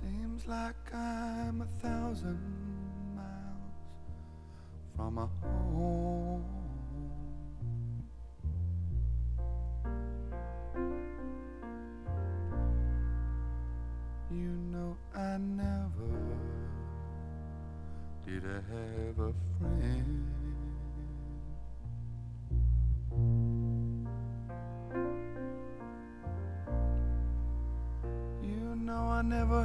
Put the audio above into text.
Seems like I'm 1,000 miles from a home. You know I never did I have a friend.